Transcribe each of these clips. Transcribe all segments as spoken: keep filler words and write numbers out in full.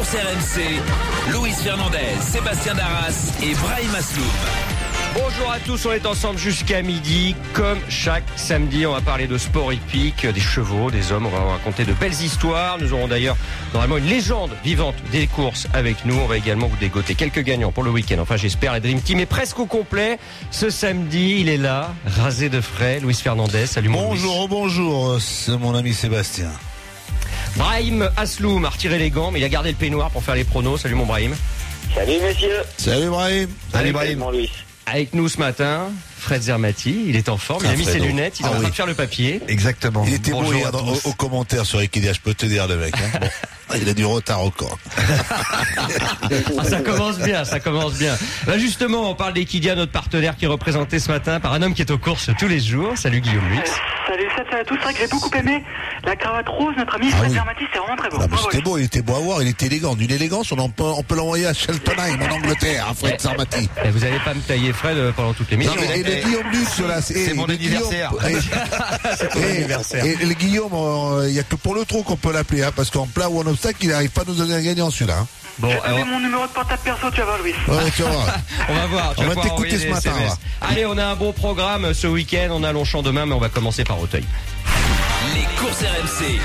courses R M C, Luis Fernandez, Sébastien Darras et Brahim Asloum. Bonjour à tous, on est ensemble jusqu'à midi. Comme chaque samedi, on va parler de sport hippique, des chevaux, des hommes. On va raconter de belles histoires. Nous aurons d'ailleurs normalement une légende vivante des courses avec nous. On va également vous dégoter quelques gagnants pour le week-end. Enfin, j'espère, la Dream Team est presque au complet. Ce samedi, il est là, rasé de frais. Luis Fernandez, salut mon Bonjour, Luis. oh bonjour, c'est mon ami Sébastien. Brahim Asloum a retiré les gants, mais il a gardé le peignoir pour faire les pronos. Salut mon Brahim. Salut messieurs. Salut Brahim. Salut Brahim. Mon Luis. Avec nous ce matin, Fred Zermati, il est en forme, il a mis ses lunettes, il est ah en train oui. de faire le papier. Exactement. Il était Bonjour beau hier à dans, tous. au, au commentaire sur Equidia, je peux te dire le mec. Hein. Bon, il a du retard encore. Ah, ça commence bien, ça commence bien. Bah justement, on parle d'Equidia, notre partenaire qui est représenté ce matin par un homme qui est aux courses tous les jours. Salut Guillaume Luix. Salut, salut à tous. C'est vrai que j'ai beaucoup aimé la cravate rose, notre ami Ah Fred oui. Zermati, c'est vraiment très beau. Non, mais Bravo, c'était Luis. beau, il était beau à voir, il était élégant. D'une élégance, on, en peut, on peut l'envoyer à Cheltenham en Angleterre, à Fred Zermati. Et vous n'allez pas me tailler Fred euh, pendant toute l'émission. Non, mais, et le Guillaume Luce, là, c'est, C'est mon le anniversaire. Guillaume- C'est ton et, anniversaire. et, et le Guillaume, il n'y a que pour le trou qu'on peut l'appeler, hein, parce qu'en plat ou en obstacle, il n'arrive pas à nous donner un gagnant celui-là. Hein. Bon, Je vais alors, donner mon numéro de portable perso, tu vas voir, Luis. Ouais, tu vois. on va voir. Tu On vas va pouvoir t'écouter envoyer ce des matin, S M S. Allez, on a un bon programme ce week-end. On a Longchamp demain, mais on va commencer par Auteuil. Les courses R M C.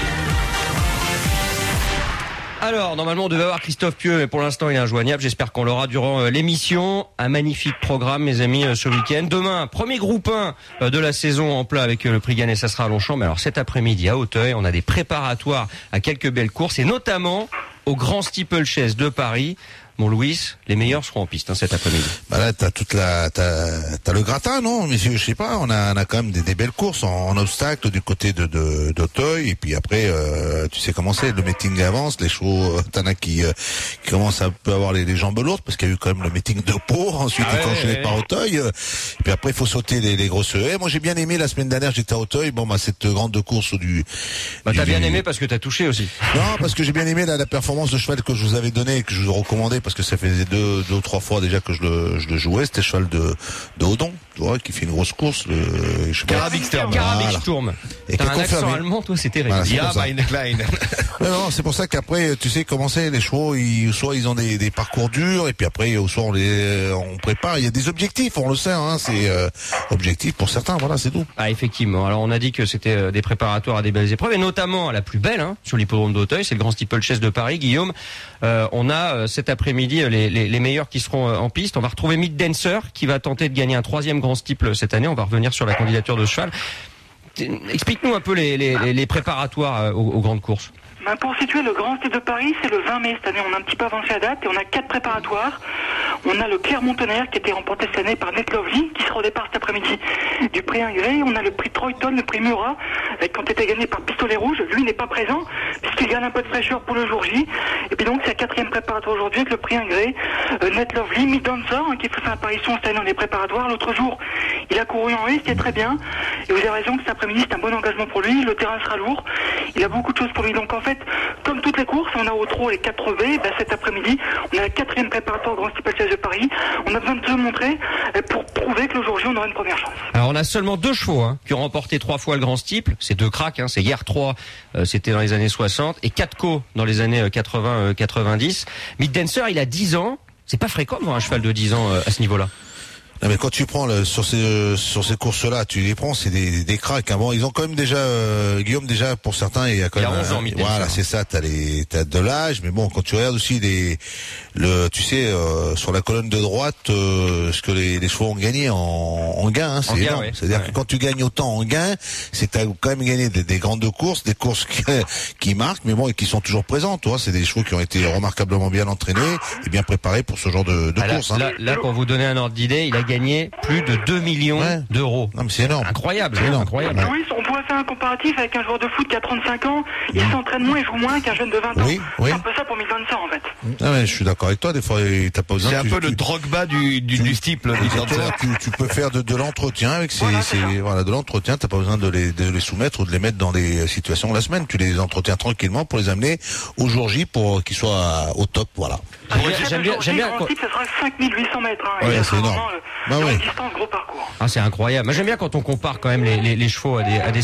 Alors, normalement, on devait avoir Christophe Pieux, mais pour l'instant, il est injoignable. J'espère qu'on l'aura durant euh, l'émission. Un magnifique programme, mes amis, euh, ce week-end. Demain, premier groupe un euh, de la saison en plat avec euh, le prix Gannet, ça sera à Longchamp. Mais alors, cet après-midi, à Auteuil, on a des préparatoires à quelques belles courses, et notamment au Grand Steeplechase de Paris. Mon Louis, les meilleurs seront en piste hein, cet après-midi. Bah là, t'as toute la, t'as, t'as le gratin, non, messieurs, je sais pas. On a, on a quand même des, des belles courses en, en obstacle du côté de, de, d'Auteuil. Et puis après, euh, tu sais comment c'est, le meeting avance, les chevaux, euh, t'en as qui, euh, qui commencent à un peu avoir les, les jambes lourdes parce qu'il y a eu quand même le meeting de Pau. Ensuite, Ah il faut ouais, enchaîner ouais. par Auteuil. euh, Et puis après, il faut sauter les, les grosses haies. Moi, j'ai bien aimé la semaine dernière, j'étais à Auteuil. Bon, bah, cette grande course du. Bah, du- t'as bien du- aimé parce que t'as touché aussi. Non, parce que j'ai bien aimé la, la performance de cheval que je vous avais donné et que je vous recommandais parce que ça faisait deux, deux ou trois fois déjà que je le, je le jouais. C'était le cheval de, de Odon, tu vois, qui fait une grosse course. Le, je sais pas. Carabix Sturm. Voilà. Carabix Sturm. Et T'as qui un est accent confirmé. allemand, toi, c'est terrible. Voilà, c'est Ja, pour ça. meine Kleine. Ouais, non, c'est pour ça qu'après, tu sais comment c'est, les chevaux, ils, soit ils ont des, des parcours durs, et puis après, soit on les, on prépare. Il y a des objectifs, on le sait, hein, c'est euh, objectif pour certains, voilà, c'est tout. Ah, effectivement. Alors, on a dit que c'était euh, des préparatoires à des belles épreuves, et notamment à la plus belle, hein, sur l'hippodrome d'Auteuil, c'est le Grand Steeplechase de Paris. Guillaume, euh, on a euh, cet après-midi euh, les, les, les meilleurs qui seront euh, en piste. On va retrouver Meat Dancer, qui va tenter de gagner un troisième Grand Steeple cette année. On va revenir sur la candidature de cheval. Explique-nous un peu les, les, les, les préparatoires euh, aux, aux grandes courses. Ben, pour situer le Grand Steeple de Paris, c'est le vingt mai cette année. On a un petit peu avancé la date et on a quatre préparatoires. On a le Clermont-Tonnerre qui a été remporté cette année par Net Lovely, qui sera au départ cet après-midi du prix Ingré. On a le prix Troyton, le prix Murat, qui ont été gagnés par Pistolet Rouge. Lui n'est pas présent, puisqu'il gagne un peu de fraîcheur pour le jour J. Et puis donc, c'est la quatrième préparatoire aujourd'hui avec le prix Ingré. Euh, Net Lovely, Mid Dancer, hein, qui fait son apparition cette année dans les préparatoires. L'autre jour, il a couru en haie, c'était très bien. Et vous avez raison que cet après-midi, c'est un bon engagement pour lui. Le terrain sera lourd. Il a beaucoup de choses pour lui. Donc en fait, comme toutes les courses, on a au trot les quatre V. Ben, cet après-midi, on a la quatrième préparatoire au Grand Steeplechase de Paris. On a besoin de se montrer euh, pour prouver que le jour J, on aura une première chance. Alors, on a seulement deux chevaux hein, qui ont remporté trois fois le Grand Steeple. C'est deux cracks, hein, c'est Hier trois, euh, c'était dans les années soixante, et Catco dans les années quatre-vingts quatre-vingt-dix. Meat Dancer, il a dix ans. C'est pas fréquent de voir un cheval de dix ans euh, à ce niveau-là. Non, mais quand tu prends le, sur ces sur ces courses-là, tu les prends, c'est des des cracks. Hein. Bon, ils ont quand même déjà euh, Guillaume déjà pour certains, il y a quand Il y a même onze ans, un- Meat voilà, Dancer. c'est ça. T'as les t'as de l'âge, mais bon, quand tu regardes aussi les le tu sais euh, sur la colonne de droite, euh, ce que les, les chevaux ont gagné en, en gain, hein, c'est En gain, énorme. ouais. C'est-à-dire Ouais. que quand tu gagnes autant en gain, c'est que t'as quand même gagné des, des grandes courses, des courses qui, qui marquent, mais bon, et qui sont toujours présentes. Tu vois, c'est des chevaux qui ont été remarquablement bien entraînés et bien préparés pour ce genre de, de Ah, là, course. Hein. là, là, pour vous donner un ordre d'idée, il a gagné plus de deux millions Ouais. d'euros. Non, mais c'est énorme. Incroyable, C'est énorme. incroyable. Ouais. Louis, on pourrait faire un comparatif avec un joueur de foot qui a trente-cinq ans. Il s'entraîne moins et joue moins qu'un jeune de vingt ans. Oui, oui. C'est un peu ça pour Mid Dancer en fait. Ah ouais, je suis d'accord avec toi. Des fois, t'as pas besoin. C'est un tu- peu tu- le Drogba du, du, tu- du steeple. du Exactement, Dancer. tu, tu peux faire de, de l'entretien avec ces, Voilà, ces- c'est ça. voilà, de l'entretien. T'as pas besoin de les, de les soumettre ou de les mettre dans des situations de la semaine. Tu les entretiens tranquillement pour les amener au jour J pour qu'ils soient au top. Voilà. Ah, Ouais, je sais, j'aime le bien- jour j'aime J, bien Grand quand- Steeple, ce sera cinq mille huit cents mètres. Hein, Ouais, et ça c'est sera énorme. vraiment, euh, Bah longue ouais. distance, gros parcours. Ah, c'est incroyable. Moi, j'aime bien quand on compare quand même les, les, les chevaux à des, à des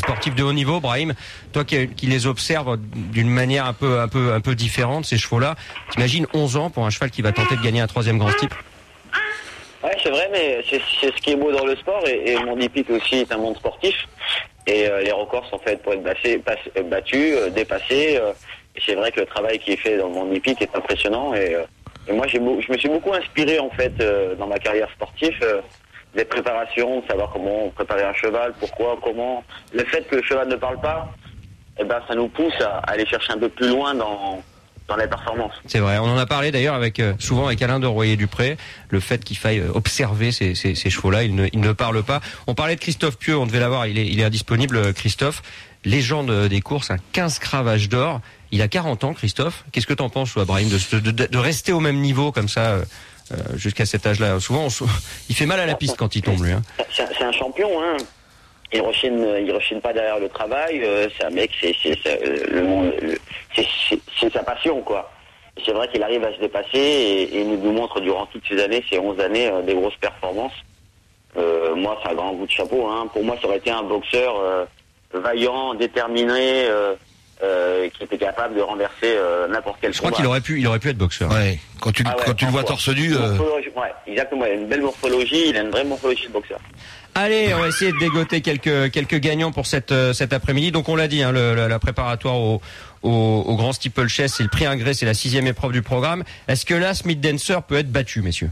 sportifs de haut niveau, Brahim, toi qui, qui les observes d'une manière un peu, un peu, un peu différente, ces chevaux-là, t'imagines onze ans pour un cheval qui va tenter de gagner un troisième grand steeple? Ouais, c'est vrai, mais c'est, c'est ce qui est beau dans le sport, et, et mon hippique aussi est un monde sportif, et euh, les records sont faits pour être bassés, pass, battus, euh, dépassés, euh, et c'est vrai que le travail qui est fait dans mon hippique est impressionnant, et, euh, et moi j'ai, je me suis beaucoup inspiré en fait euh, dans ma carrière sportive, euh, des préparations, de savoir comment préparer un cheval, pourquoi, comment. Le fait que le cheval ne parle pas, eh ben ça nous pousse à aller chercher un peu plus loin dans dans les performances. C'est vrai, on en a parlé d'ailleurs avec euh, souvent avec Alain de Royer-Dupré, le fait qu'il faille euh, observer ces, ces, ces chevaux-là, ils ne, ils ne parlent pas. On parlait de Christophe Pieux, on devait l'avoir, il est, il est indisponible, Christophe, légende des courses, un quinze cravages d'or, il a quarante ans, Christophe. Qu'est-ce que t'en penses, toi, Brahim, de, de, de, de rester au même niveau comme ça euh, euh, jusqu'à cet âge-là? Souvent, on, il fait mal à la piste quand il tombe, lui. Hein. C'est, un, c'est un champion, hein. Il rechigne, il rechigne pas derrière le travail. Euh, c'est un mec, c'est, c'est, c'est le monde, c'est, c'est, c'est sa passion, quoi. Et c'est vrai qu'il arrive à se dépasser et, et nous, nous montre durant toutes ces années, ces onze années, euh, des grosses performances. Euh, moi, c'est un grand bout de chapeau. Hein. Pour moi, ça aurait été un boxeur euh, vaillant, déterminé, euh, euh, qui était capable de renverser euh, n'importe quel. Je combat. crois qu'il aurait pu, il aurait pu être boxeur. Ouais. Quand tu, ah ouais, quand tu le vois torse nu. Euh... Ouais, exactement. Il a une belle morphologie. Il a une vraie morphologie de boxeur. Allez, on va essayer de dégoter quelques quelques gagnants pour cette euh, cet après-midi. Donc on l'a dit, hein, le, la, la préparatoire au, au au grand steeplechase, c'est le prix Ingrès, c'est la sixième épreuve du programme. Est-ce que là, Smith Dancer peut être battu, messieurs?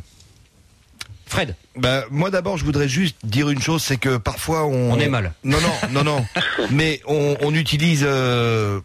Fred. Ben, moi d'abord, je voudrais juste dire une chose, c'est que parfois on. On est mal. Non, non, non, non. Mais on, on utilise euh,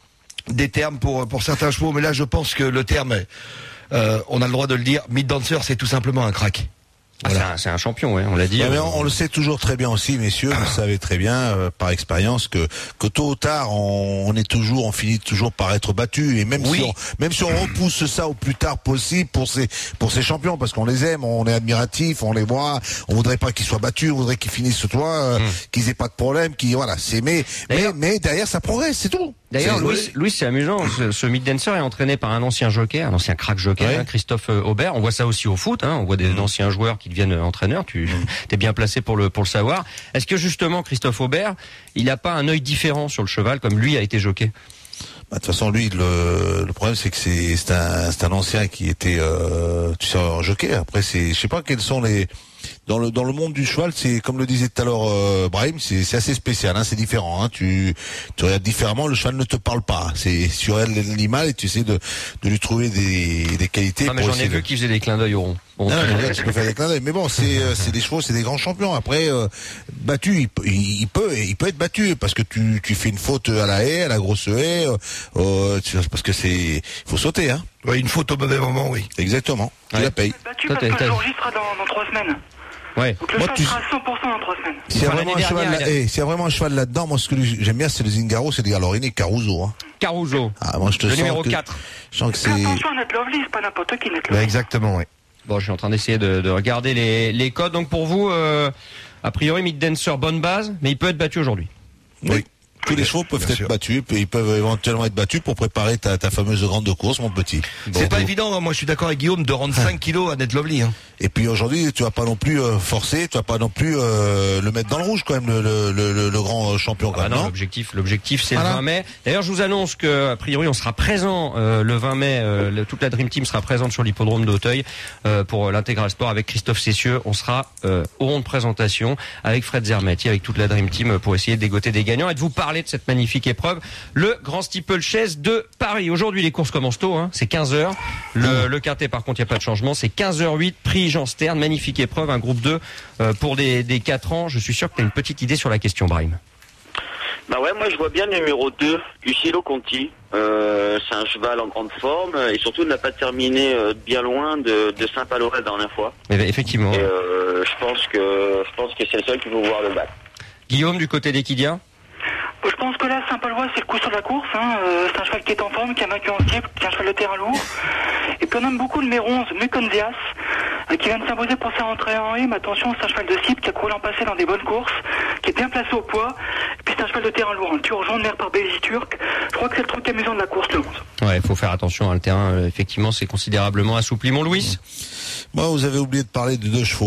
des termes pour pour certains chevaux, mais là, je pense que le terme, euh, on a le droit de le dire. Smith Dancer, c'est tout simplement un crack. Ah, Voilà. c'est, un, c'est un champion, ouais, on l'a dit. Ouais, mais euh, on, on le sait toujours très bien aussi, messieurs. Vous savez très bien, euh, par expérience, que que tôt ou tard, on, on est toujours, on finit toujours par être battu. Et même Oui. si on, même si on repousse ça au plus tard possible pour ces pour ces champions, parce qu'on les aime, on est admiratif, on les voit, on voudrait pas qu'ils soient battus, on voudrait qu'ils finissent toi, euh, Mm. qu'ils aient pas de problème, qu'ils voilà. C'est mais mais D'ailleurs- mais derrière ça progresse, c'est tout. D'ailleurs, C'est- Louis, Louis, c'est amusant. Ce, ce Smith Dancer est entraîné par un ancien jockey, un ancien crack jockey, Ouais. hein, Christophe euh, Aubert. On voit ça aussi au foot. Hein, on voit des Mmh. anciens joueurs qui deviennent entraîneurs. Tu es bien placé pour le pour le savoir. Est-ce que justement Christophe Aubert, il n'a pas un œil différent sur le cheval comme lui a été jockey? Bah, de toute façon, lui, le, le problème, c'est que c'est, c'est un, c'est un ancien qui était, euh, tu sais, un jockey. Après, c'est, je sais pas quels sont les, dans le, dans le monde du cheval, c'est, comme le disait tout à l'heure, euh, Brahim, c'est, c'est assez spécial, hein, c'est différent, hein. Tu, tu regardes différemment, le cheval ne te parle pas. C'est, tu regardes l'animal et tu essaies de, de lui trouver des, des qualités. Non, mais pour j'en ai essayer vu de- qui faisaient des clins d'œil au rond. Bon, Non, très mais bien. là, tu peux faire des clins d'œil. Mais bon, c'est, euh, c'est des chevaux, c'est des grands champions. Après, euh, battu, il, peut- il, il peut, il peut être battu parce que tu, tu fais une faute à la haie, à la grosse haie, euh, euh, tu- parce que c'est, il faut sauter, hein. Ouais, une faute au mauvais moment, oui. Exactement. Tu Ouais. la payes. Battu Toi, parce t'as- que le t'as- jour J sera dans, dans trois semaines. Ouais. Donc le Moi, cheval tu- sera à cent pour cent dans trois semaines. S'il y a Enfin, vraiment un l'année cheval, dernière, là, il a- eh, s'il y a vraiment un cheval là-dedans, moi, ce que j'aime bien, c'est le Zingaro, c'est le Galorini Caruso, hein. Caruso. Ah, moi, je te Le sens numéro que- quatre. Je sens que Fais c'est, attention à Net Lovely, c'est pas n'importe qui Net Ben, Lovely. exactement, oui. Bon, je suis en train d'essayer de, de regarder les, les codes. Donc pour vous, euh, a priori, Smith Dancer, bonne base, mais il peut être battu aujourd'hui. oui. Tous les chevaux peuvent Bien être sûr. battus, puis ils peuvent éventuellement être battus pour préparer ta, ta fameuse grande course, mon petit. C'est pas Bon. évident, hein. Moi je suis d'accord avec Guillaume de rendre cinq kilos à Net Lovely. Hein. Et puis aujourd'hui, tu vas pas non plus euh, forcer, tu vas pas non plus euh, le mettre dans le rouge quand même, le, le, le, le grand champion quand Ah même, non, non l'objectif, l'objectif, c'est Voilà. le vingt mai. D'ailleurs, je vous annonce que, a priori, on sera présent euh, le vingt mai. Euh, le- toute la Dream Team sera présente sur l'hippodrome d'Auteuil euh, pour l'intégral sport avec Christophe Cessieux. On sera euh, au rond de présentation avec Fred Zermetti, avec toute la Dream Team euh, pour essayer de dégoter des gagnants et de vous parler de cette magnifique épreuve, le Grand Steeplechase de Paris. Aujourd'hui, les courses commencent tôt, hein, c'est quinze heures. Le, le quintet, par contre, il n'y a pas de changement. C'est quinze heures huit, prix Jean Stern, magnifique épreuve, un groupe deux euh, pour des, des quatre ans. Je suis sûr que tu as une petite idée sur la question, Brahim. Bah ouais, moi je vois bien le numéro deux, Lucilo Conti. Euh, c'est un cheval en grande forme et surtout il n'a pas terminé euh, bien loin de, de Saint-Palorel la dernière fois. Eh ben, effectivement. Et euh, je pense que je pense que c'est le seul qui peut pouvoir le battre. Guillaume, du côté d'Equidia? Je pense que là, Saint-Palois, c'est le coup sur la course. Hein. Euh, c'est un cheval qui est en forme, qui a vaincu en cible, qui est un cheval de terrain lourd. Et puis on aime beaucoup le numéro onze, Mukonzias, euh, qui vient de s'imposer pour sa rentrée en haie. Mais attention, c'est un cheval de cible qui a couru l'an passé dans des bonnes courses, qui est bien placé au poids. Et puis c'est un cheval de terrain lourd, un turgeon nerf par Bézi Turc. Je crois que c'est le truc amusant de la course, le onze. Ouais, il faut faire attention. Hein, le terrain, euh, effectivement, c'est considérablement assoupli. Mon Louis? Moi, vous avez oublié de parler de deux chevaux.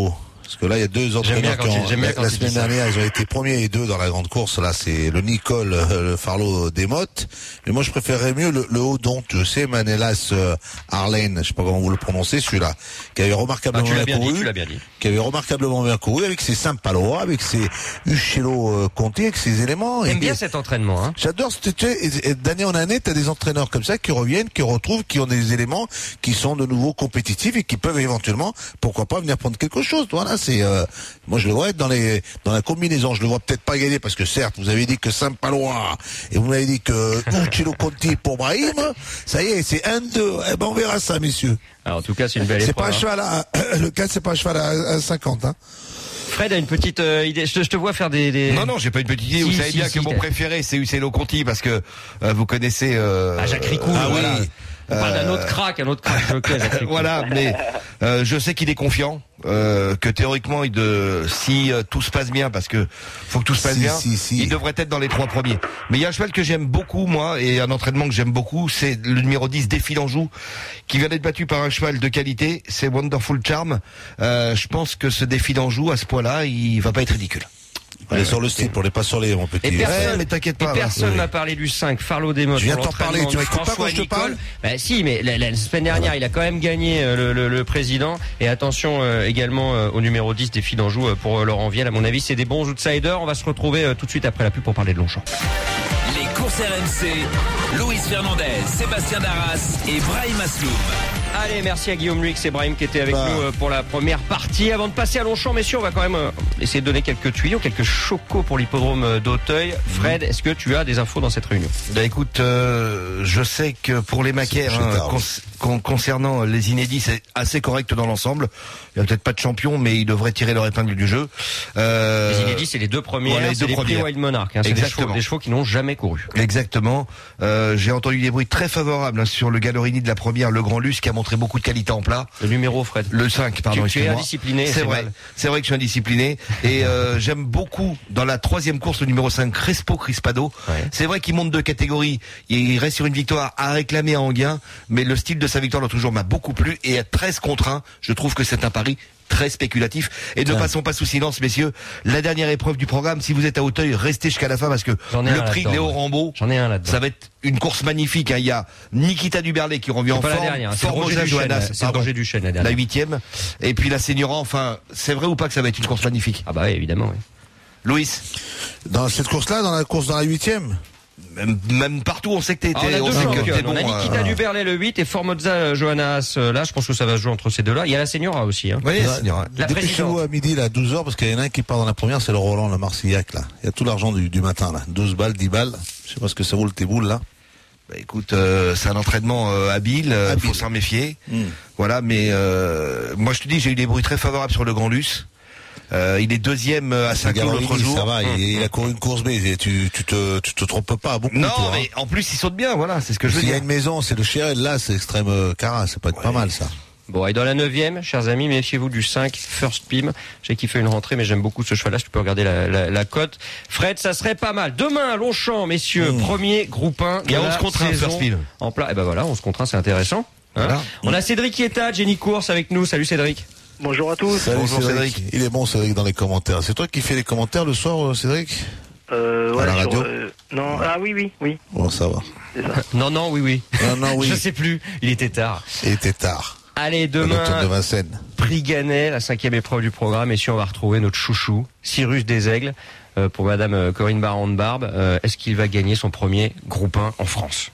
Parce que là, il y a deux J'aime entraîneurs bien qui quand ont, il- j'aime bien la, quand la il dit semaine ça. dernière, ils ont été premiers et deux dans la grande course. Là, c'est le Nicole, euh, le Farlow Desmottes. Mais moi, je préférerais mieux le, le Haut-Don. Je sais, Manelas euh, Arlane, je sais pas comment vous le prononcez, celui-là, qui avait Ah, remarquablement tu l'as bien dit, couru. tu l'as bien dit. Qui avait remarquablement bien couru avec ses Saint-Palois, avec ses Uccello euh, Conti, avec ses éléments. J'aime Et- bien cet entraînement, hein. J'adore ce tu sais, et- et d'année en année, tu as des entraîneurs comme ça qui reviennent, qui retrouvent, qui ont des éléments qui sont de nouveau compétitifs et qui peuvent éventuellement, pourquoi pas, venir prendre quelque chose. Voilà, c'est euh, moi je le vois être dans les dans la combinaison. Je le vois peut-être pas gagner parce que certes, vous avez dit que Saint-Palois et vous m'avez dit que Uccello Conti pour Brahim, ça y est, c'est un deux. Eh ben on verra ça, messieurs. Alors, en tout cas, c'est une belle C'est épreuve. pas un hein. cheval à le cas, c'est pas un cheval à, à cinquante. Hein. Fred a une petite euh, idée. Je te, je te vois faire des, des... Non, non, j'ai pas une petite idée. Si, vous savez si, bien si, que mon t'as- préféré, c'est Uccello Conti, parce que euh, vous connaissez... Euh, Ah, Jacques Ricou. Ah, voilà. oui. On parle d'un Euh, autre crack, un autre crack jockey, Jacques Ricou. Voilà, mais euh, je sais qu'il est confiant, euh, que théoriquement, il de, si euh, tout se passe bien, parce que faut que tout se passe Si, bien, si, si. il devrait être dans les trois premiers. Mais il y a un cheval que j'aime beaucoup, moi, et un entraînement que j'aime beaucoup, c'est le numéro dix, Défi d'Anjou, qui vient d'être battu par un cheval de qualité, c'est Wonderful Charm. Euh, je pense que ce Défi d'Anjou, à ce poids-là, il va pas être ridicule. On est sur le style pour les pas sur les, mon petit. Et personne, Ouais, mais t'inquiète et pas, personne ouais. n'a parlé du cinq, Farlow Desmottes. Je viens pour t'en parler, l'entraînement tu de m'écoutes pas François quand je te Nicole. parle Bah si, mais la, la semaine dernière, il a quand même gagné euh, le, le, le président. Et attention euh, également euh, au numéro dix des filles d'Anjou euh, pour euh, Laurent Vielle. À mon avis, c'est des bons outsiders. On va se retrouver euh, tout de suite après la pub pour parler de Longchamp. Les courses R M C, Luis Fernandez, Sébastien Darras et Brahim Asloum. Allez, merci à Guillaume Luix et Brahim qui était avec Bah. nous euh, pour la première partie. Avant de passer à Longchamp, messieurs, on va quand même euh, essayer de donner quelques tuyaux, quelques chocos pour l'hippodrome euh, d'Auteuil. Fred, est-ce que tu as des infos dans cette réunion? Bah écoute, euh, je sais que pour les macaires, C'est hein, tard. con- con- concernant les inédits, c'est assez correct dans l'ensemble. Il y a peut-être pas de champion, mais ils devraient tirer leur épingle du jeu. Euh, Les inédits, c'est les deux premiers, voilà, les c'est deux les prix premières. Wild Monarch. Hein, c'est des Exactement. chevaux, des chevaux qui n'ont jamais couru. Exactement. Euh, J'ai entendu des bruits très favorables hein, sur le Galorini de la première, le Grand Luce, qui a montré beaucoup de qualité en plat. Le numéro, Fred. Le cinq, pardon, Tu- tu es excuse-moi. indiscipliné, C'est c'est vrai. mal. C'est vrai que je suis indiscipliné. Et euh, j'aime beaucoup, dans la troisième course, le numéro cinq, Crespo Crispado. Ouais. C'est vrai qu'il monte de catégorie. Il reste sur une victoire à réclamer à Anguin. Mais le style de sa victoire, là, toujours, m'a beaucoup plu. Et à treize contre un, je trouve que c'est un pari très spéculatif. Et ne Tiens. passons pas sous silence, messieurs, la dernière épreuve du programme. Si vous êtes à Auteuil, restez jusqu'à la fin parce que J'en ai le un prix là-dedans, Léo ouais. Rambaud, J'en ai un là-dedans. ça va être une course magnifique. Hein. Il y a Nikita Duberlet qui revient en C'est pas la forme. dernière, hein, c'est le Formosa Roger Duchesne, Johannas, c'est le pardon. Roger Duchesne, la La dernière. huitième. Et puis la Seigneura, enfin, c'est vrai ou pas que ça va être une course magnifique? Ah bah oui, évidemment, oui. Louis, Dans cette course-là, dans la course dans la huitième. même, même partout, on sait que t'es, Alors, on a t'es- deux sait que championnes. t'es bon. On a Nikita euh, Duberlet le huit et Formosa euh, Johannas euh, là. Je pense que ça va se jouer entre ces deux-là. Il y a la Seigneura aussi. Hein. Oui, la Seigneura. La Dépêchez-vous présidente. à midi, là, à douze heures, parce qu'il y en a un qui part dans la première, c'est le Roland, le Marcillac, là. Il y a tout l'argent du, du matin, là. douze balles, dix balles. Je sais pas ce que ça vaut le Téboul, là. Bah, écoute, euh, c'est un entraînement euh, habile, euh, Habile. faut s'en méfier. Hmm. Voilà, mais euh, moi je te dis, j'ai eu des bruits très favorables sur le Grand Luce. Euh, il est deuxième à C'est Saint-Cloud l'autre Galorini, jour. ça va, il, il a couru une course B, tu, tu te, tu te trompes pas beaucoup, Non, toi, mais hein. en plus il saute bien, voilà, c'est ce que je veux S'il y a dire. une maison, c'est le Chérel, là, c'est extrême euh, cara, ça peut être pas mal, ça. Bon, et dans la neuvième, chers amis, méfiez-vous du cinq, First Pim. Je sais qu'il fait une rentrée, mais j'aime beaucoup ce cheval-là. Tu peux regarder la, la, la cote. Fred, ça serait pas mal. Demain, Longchamp, messieurs, Mmh. premier groupe un. Il y a de onze la contre un, saison First Pim. En plat. Et ben voilà, onze contre un, c'est intéressant. Hein. Voilà. On a Cédric Kieta, Jenny Course avec nous. Salut Cédric. Bonjour à tous. Salut, Bonjour, Cédric. Il est bon, Cédric, dans les commentaires. C'est toi qui fais les commentaires le soir, euh, Cédric? Euh, À la sur, radio euh, non, ah oui, oui, oui, Bon, ça va. c'est ça. Non, non, oui, oui. Non, non, oui. Je sais plus. Il était tard. Il était tard. Allez, Le docteur de demain, Vincennes. prix Gannet, la cinquième épreuve du programme. Et si on va retrouver notre chouchou, Cyrus Desaigles, euh, pour Madame euh, Corinne Baron-Barbe. Euh, Est-ce qu'il va gagner son premier groupe un en France?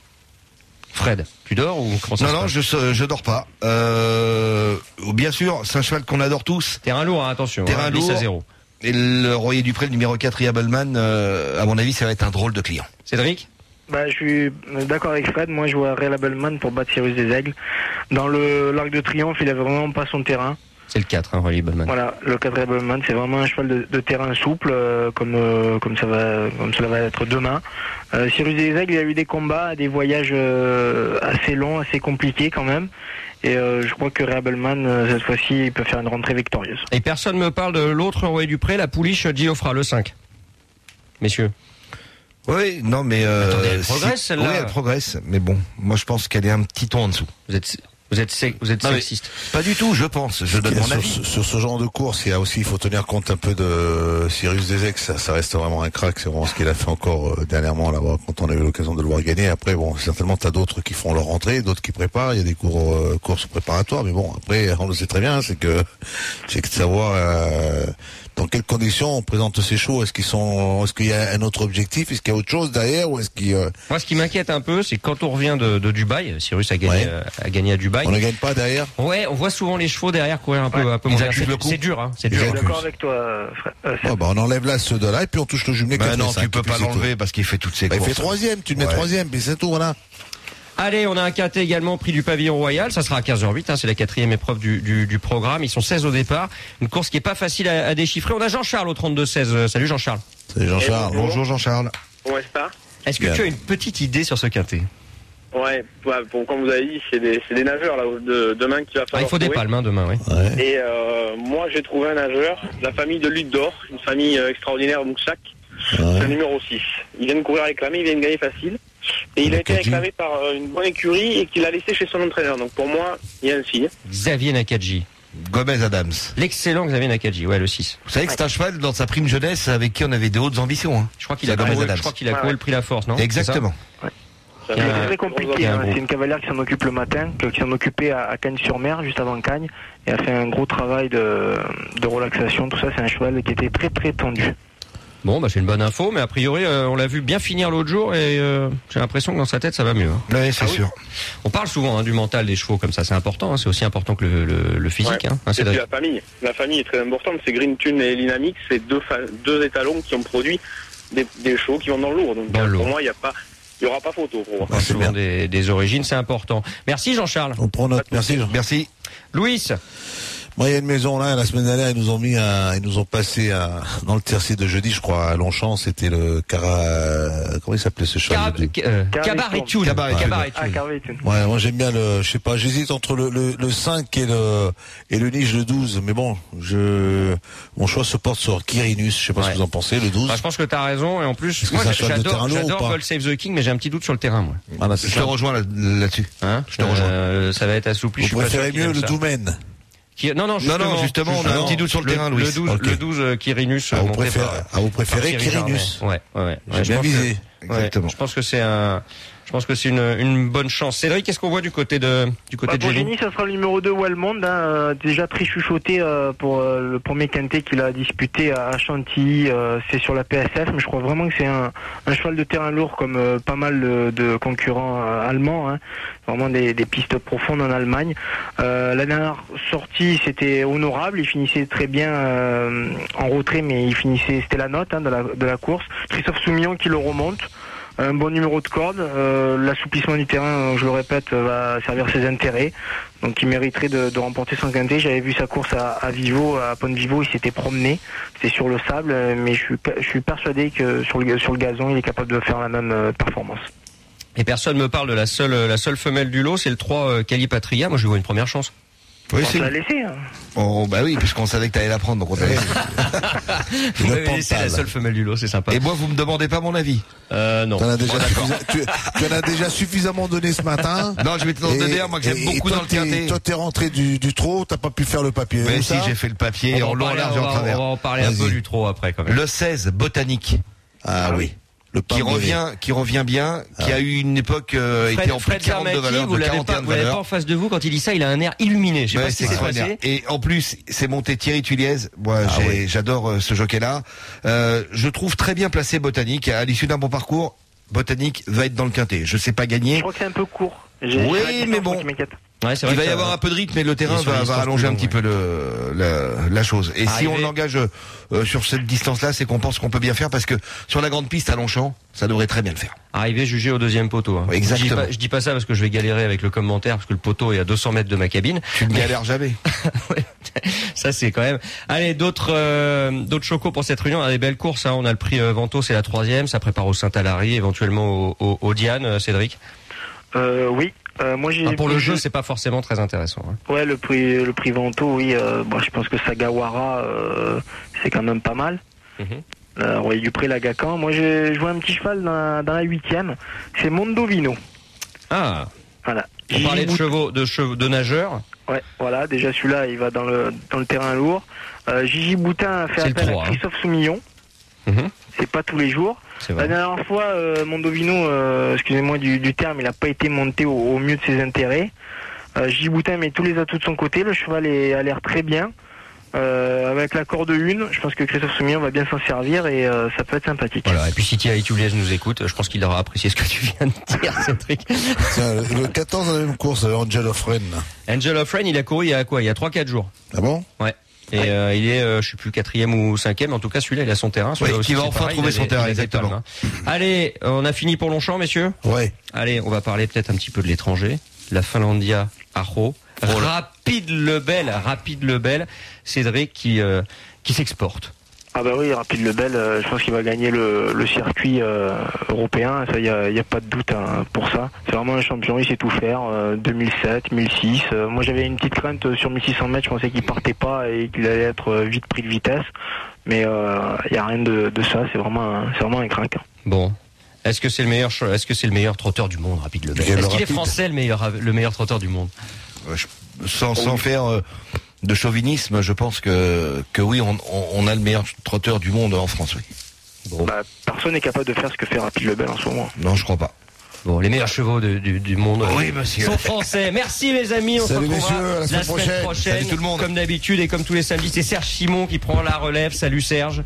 Fred, tu dors ou comment ça Non, se non, passe? je, je dors pas. Euh, bien sûr, c'est un cheval qu'on adore tous. Terrain lourd, hein, attention. Terrain hein, dix lourd. à zéro. Et le Royer Dupré, le numéro quatre, Iabelman, euh, à mon avis, ça va être un drôle de client. Cédric? Bah, je suis d'accord avec Fred. Moi, je vois Reliableman pour battre Cyrus des Aigles. Dans le l'Arc de Triomphe, il a vraiment pas son terrain. C'est le quatre, hein, Rolly Ballman. Voilà, le quatre Reliableman, c'est vraiment un cheval de, de terrain souple, euh, comme euh, comme ça va comme cela va être demain. Euh, Cyrus des Aigles, il a eu des combats, des voyages euh, assez longs, assez compliqués quand même. Et euh, je crois que Reliableman, euh, cette fois-ci, il peut faire une rentrée victorieuse. Et personne me parle de l'autre Royer Dupré, la pouliche Giofra, le cinq. Messieurs. Oui, non, mais... Euh, Attendez, elle progresse, si- celle-là. Oui, elle progresse, mais bon, moi je pense qu'elle est un petit ton en dessous. Vous êtes, Vous êtes, sé- vous êtes Non, mais sexiste. Pas du tout, je pense. Je donne mon sur, avis. sur ce genre de course, il y a aussi, il faut tenir compte un peu de Cyrus Desek. Ça, ça reste vraiment un crack. C'est vraiment ce qu'il a fait encore euh, dernièrement là-bas quand on a eu l'occasion de le voir gagner. Après, bon, certainement, t'as d'autres qui font leur rentrée, d'autres qui préparent. Il y a des cours, euh, courses préparatoires, mais bon, après, on le sait très bien, c'est que c'est que de savoir euh, dans quelles conditions on présente ces shows. Est-ce qu'ils sont, est-ce qu'il y a un autre objectif, est-ce qu'il y a autre chose derrière, ou est-ce qu'il euh... Moi, ce qui m'inquiète un peu, c'est quand on revient de, de Dubaï. Cyrus a gagné, Ouais. euh, a gagné à Dubaï. on ne gagne pas derrière? Ouais, on voit souvent les chevaux derrière courir un peu, Ouais. un peu Ils moins. accusent C'est- le coup. C'est dur, hein. C'est Ils dur. Je suis accusent. d'accord avec toi, euh, frère. Euh, Ah bah on enlève là ceux de là et puis on touche le jumelé. Bah quatre non, et cinq, tu peux et puis pas c'est l'enlever tout. parce qu'il fait toutes ses Bah, il courses. fait troisième, tu le mets Ouais. troisième, puis c'est tout, voilà. Allez, on a un quintet également, prix du pavillon royal. Ça sera à quinze heures huit, hein, c'est la quatrième épreuve du, du, du programme. Ils sont seize au départ. Une course qui est pas facile à, à déchiffrer. On a Jean-Charles au trente-deux seize. Euh, Salut Jean-Charles. C'est Jean-Charles. Et bonjour. Bonjour Jean-Charles. Ouais, c'est ça. Est-ce que Bien. tu as une petite idée sur ce quintet? Ouais, ouais, bon, comme vous avez dit, c'est des, c'est des nageurs là de, demain qu'il va Ah, falloir il faut des trouver. palmes hein, demain, oui. Ouais. Et euh, moi, j'ai trouvé un nageur, la famille de Lutte d'Or, une famille euh, extraordinaire à Moussac. C'est le Ouais. numéro six. Il vient de courir réclamé, il vient de gagner facile. Et il a été Nakadji. réclamé par euh, une bonne écurie et qu'il a laissé chez son entraîneur. Donc pour moi, il y a un signe. Xavier Nakadji. Gomez Adams. L'excellent Xavier Nakadji, ouais, le six. Vous savez que c'est un cheval dans sa prime jeunesse avec qui on avait de hautes ambitions. Hein. Je crois qu'il a, C'est Gomez couru, Adams. je crois qu'il a Ouais, couru ouais. le prix La Force, non? Exactement. Ça Il y a fait un- C'est un très gros compliqué, il y a un hein. gros- C'est une cavalière qui s'en occupe le matin, que- qui s'en occupait à, à Cagnes-sur-Mer, juste avant Cagnes, et a fait un gros travail de, de relaxation, tout ça. C'est un cheval qui était très très tendu. Bon, bah c'est une bonne info, mais a priori, euh, on l'a vu bien finir l'autre jour et euh, j'ai l'impression que dans sa tête, ça va mieux. hein. Oui, c'est Ah oui. sûr. On parle souvent hein, du mental des chevaux comme ça, c'est important, hein, c'est aussi important que le, le, le physique. Ouais. Hein, hein, Et puis Cédric. la famille. La famille est très importante. C'est Green Tune et Linamix, c'est deux, fa- deux étalons qui ont produit des, des chevaux qui vont dans le lourd. Donc Dans le euh, lourd. pour moi, il n'y a pas, il y aura pas photo pour moi. On parle c'est souvent bien. des, des origines, c'est important. Merci Jean-Charles. On prend note. Merci Jean. Merci. Louis, Moi, il y a une maison là, la semaine dernière, ils nous ont mis un, ils nous ont passé un, dans le tertier de jeudi, je crois, à Longchamp, c'était le Cara, comment il s'appelait ce cheval? Carab- euh, Cabaret Cabaret Tour. Tune. Cabaret Tune. Cabaret Ah, Tune. Carvé, tu- Ouais, moi j'aime bien le, je sais pas, j'hésite entre le, le, le cinq et le, et le niche le douze, mais bon, je, mon choix se porte sur Quirinus, je sais pas Ouais. ce que vous en pensez, le douze. Bah, je pense que tu as raison et en plus, Est-ce que moi c'est un cheval de j'adore, terrain lourd ou j'adore pas Gold Save the King, mais j'ai un petit doute sur le terrain, moi. Ah, bah, c'est Je te ça. rejoins là- là-dessus. Hein Je te rejoins. Euh, ça va être assoupli. Vous je suis pas sûr préférez qu'il mieux aime le ça. Domaine? Qui- Non, non, Non, justement, non, justement, on a un petit doute sur le terrain, Louis. Le douze, Ok. le douze euh, Quirinus. Ah, euh, vous monté préférez, par- ah, vous par préférez Thierry Quirinus? Jarnet. Ouais, ouais, ouais. J'ai Ouais, je bien pense que- visé. ouais, Exactement. je pense que c'est un, je pense que c'est une, une bonne chance. Cédric, qu'est-ce qu'on voit du côté de, du côté Bah, de pour Génie? Génie, ça sera le numéro deux Wallmond, hein, euh, déjà très chuchoté euh, pour euh, le premier quintet qu'il a disputé à Chantilly. Euh, c'est sur la P S F, mais je crois vraiment que c'est un, un cheval de terrain lourd comme euh, pas mal de, de concurrents euh, allemands. Hein. Vraiment des, des pistes profondes en Allemagne. Euh, la dernière sortie, c'était honorable. Il finissait très bien euh, en retrait, mais il finissait, c'était la note hein, de, la, de la course. Christophe Soumillon qui le remonte. Un bon numéro de corde, euh, l'assouplissement du terrain, je le répète, va servir ses intérêts. Donc il mériterait de, de remporter son quintet. J'avais vu sa course à, à Vivo, à Ponte-Vivo, il s'était promené. C'est sur le sable, mais je suis, je suis persuadé que sur le, sur le gazon, il est capable de faire la même euh, performance. Et personne me parle de la seule, la seule femelle du lot, c'est le trois euh, Calipatria. Moi, je lui vois une première chance. Oui, On c'est. l'a laissé. Hein. Oh, bah oui, puisqu'on savait que t'allais la prendre, donc on t'a laissé. Vous le m'avez laissé Pantal. la seule femelle du lot, c'est sympa. Et moi, vous me demandez pas mon avis. Euh, non. T'en as déjà Bon, d'accord. suffisa- tu, tu en as déjà suffisamment donné ce matin. Non, je vais te Et- donner un, moi, que j'aime et- beaucoup et toi, dans le t'es- quintet. Toi, t'es rentré du, du trot, t'as pas pu faire le papier. Mais Où si, ça j'ai fait le papier On en va long, en en parler- large et on en va- travers. On va en parler un Vas-y. peu du trop après, quand même. Le seize, Botanique, Ah oui. Le pain qui brûlé. revient, qui revient bien, qui a eu une époque, euh, Fred, était en plus Fred de quarante de Zarmati, valeur, vous de l'avez quarante et pas, un de vous l'avez pas valeur. en face de vous quand il dit ça, il a un air illuminé. Je sais Ouais, pas ce qui c'est s'est extraordinaire. passé. Et en plus, c'est monté Thierry Tuliez. Moi, Ah j'ai- oui. j'adore euh, ce jockey-là. Euh, je trouve très bien placé Botanique. À l'issue d'un bon parcours, Botanique va être dans le quintet. Je sais pas Je gagner. crois que c'est un peu court. J'ai- Oui, j'ai la question mais bon. qui m'inquiète. Ouais, c'est Il vrai va que y ça- avoir un peu de rythme, mais le terrain Il est sur va, une va distance allonger plus un petit longue, peu le, la, la chose. Et si Arrivé. on l'engage euh, sur cette distance-là, c'est qu'on pense qu'on peut bien faire parce que sur la grande piste à Longchamp, ça devrait très bien le faire. Arrivé jugé au deuxième poteau. Hein. Exactement. Je dis, pas, je dis pas ça parce que je vais galérer avec le commentaire parce que le poteau est à deux cents mètres de ma cabine. Tu ne galères jamais. Ouais, ça c'est quand même. Allez, d'autres euh, d'autres chocos pour cette réunion. On a des belles courses. Hein. On a le prix euh, Vento, c'est la troisième. Ça prépare au Saint-Alary, éventuellement au, au, au Diane, euh, Cédric. Euh, oui. Euh, moi j'ai Enfin, pour le pris jeu, c'est pas forcément très intéressant. Hein. Ouais, le prix, le prix Vento, oui. Euh, bon, je pense que Sagawara, euh, c'est quand même pas mal. Mhm. Euh, Royer du Pré, Lagacan. Moi, j'ai joué un petit cheval dans la, dans la huitième. C'est Mondovino. Ah, Voilà. On parlait de Gigi chevaux, de chevaux, de nageurs. Ouais, voilà, déjà celui-là, il va dans le dans le terrain lourd. Euh, Gigi Boutin a fait C'est le appel trois, à hein. Christophe Soumillon. Mhm. C'est pas tous les jours. C'est La vrai. dernière fois, euh, Mondovino, euh, excusez-moi du, du terme, il n'a pas été monté au, au mieux de ses intérêts. Euh, Gigi Boutin met tous les atouts de son côté. Le cheval est, a l'air très bien. Euh, avec l'accord de une, je pense que Christophe Soumillon va bien s'en servir et euh, ça peut être sympathique. Voilà. Et puis si Thierry Tuliez nous écoute, je pense qu'il aura apprécié ce que tu viens de dire, Cédric. Tiens, le, le quatorze dans la même course, Angel of Rain. Angel of Rain, il a couru il y a quoi? Il y a trois quatre jours. Ah bon? Ouais. Et Ouais. euh, il est, euh, je sais plus, quatrième ou cinquième. En tout cas, celui-là, il a son terrain. Celui-là Oui, aussi, il va c'est enfin pareil, trouver il a son des- terrain, il a des exactement. palmes, hein. Allez, on a fini pour Longchamp, messieurs. Ouais. Allez, on va parler peut-être un petit peu de l'étranger. La Finlandia Aho. Rapide Lebel, Rapide Lebel. Cédric qui euh, qui s'exporte. Ah bah oui, Rapide Lebel, euh, je pense qu'il va gagner le, le circuit euh, européen, ça y a, y a pas de doute hein, pour ça. C'est vraiment un champion, il sait tout faire, euh, deux mille sept, mille six. Euh, moi j'avais une petite crainte sur mille six cents mètres, je pensais qu'il partait pas et qu'il allait être euh, vite pris de vitesse. Mais il euh, y a rien de, de ça, c'est vraiment, un- c'est vraiment un crack. Bon. Est-ce que c'est le meilleur, ch- est-ce que c'est le meilleur trotteur du monde, Rapide Lebel? Quel Est-ce qu'il est rapide. français, le meilleur, le meilleur trotteur du monde? Euh, je- Sans, sans faire euh, de chauvinisme, je pense que que oui, on, on, on a le meilleur trotteur du monde en France. Oui. Bon. Bah, personne n'est capable de faire ce que fait Rapide Lebel en ce moment. Non, je crois pas. Bon, les meilleurs chevaux de- du, du monde Oui, euh, monsieur. sont français. Merci mes amis, on Salut, se retrouvera messieurs, à la semaine semaine prochaine. prochaine. Salut tout le monde. Comme d'habitude et comme tous les samedis, c'est Serge Simon qui prend la relève. Salut Serge.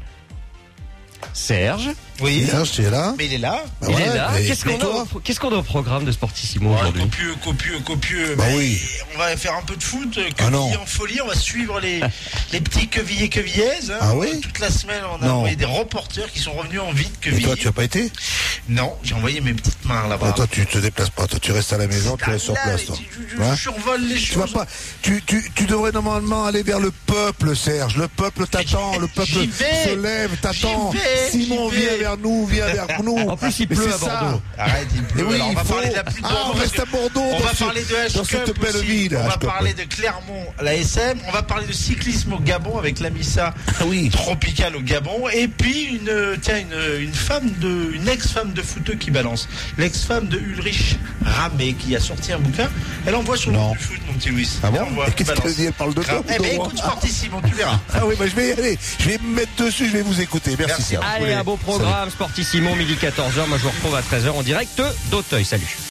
Serge, Oui, Serge, tu es là? mais il est là. Bah il ouais, est là. mais Qu'est-ce qu'on a, explique-toi. au- qu'est-ce qu'on a au programme de Sportissimo Ouais, aujourd'hui? copieux, copieux, copieux. Bah Mais oui. On va faire un peu de foot, queville Ah non. en folie. On va suivre les, les petits quevillés quevillaises. Hein. Ah oui? Toute la semaine, on a Non. envoyé des reporters qui sont revenus en vide Et queville. toi, tu as pas été? Non, j'ai envoyé mes petites mains là-bas. Ah, toi, tu te déplaces pas. Toi, tu restes à la maison, tu restes sur Là, place, mais toi. tu- je, je Hein? survole les Tu vas choses. pas, tu, tu, tu devrais normalement aller vers le peuple, Serge. Le peuple t'attend, le peuple J'y vais. se lève, t'attend. J'y vais, Simon, j'y vais. viens vers nous, viens vers nous. En plus, il Mais pleut c'est à ça. Bordeaux. Arrête, il Mais pleut. oui, Alors, on va il faut. parler de la pluie de Ah, Bordeaux, on parce reste que à Bordeaux. On dans va ce- parler de dans cette H-Cup belle aussi. ville. On va H-Cup. parler de Clermont, la S M. On va parler de cyclisme au Gabon avec la Missa Ah oui. tropicale au Gabon. Et puis une, euh, tiens, une, une femme de, une ex-femme de footeux qui balance. L'ex-femme de Ulrich Ramé qui a sorti un bouquin. Elle envoie sur le Non. monde du foot, mon petit Louis. Ah bon? Elle envoie, Et qu'est-ce balance. qu'elle dit? Elle parle de toi ou Eh de ben, moi? écoute Sportissimo, tu verras. Ah oui, bah, je vais y aller. Je vais me mettre dessus, je vais vous écouter. Merci, Merci. Serge. Allez, un beau programme, Sportissimo, midi quatorze heures. Moi, je vous retrouve à treize heures en direct d'Auteuil. Salut.